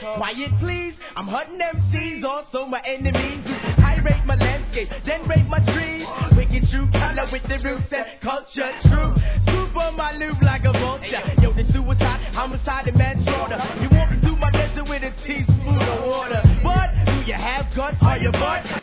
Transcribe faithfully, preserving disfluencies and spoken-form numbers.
Quiet please, I'm hunting M Cs, also my enemies. I rate my landscape, then rate my trees. Wicked true color with the roots and culture true. Swoop on my loop like a vulture. Yo, the suicide, homicide, and manslaughter. You walk through my desert with a teaspoon of water. But do you have guts? Are you butt?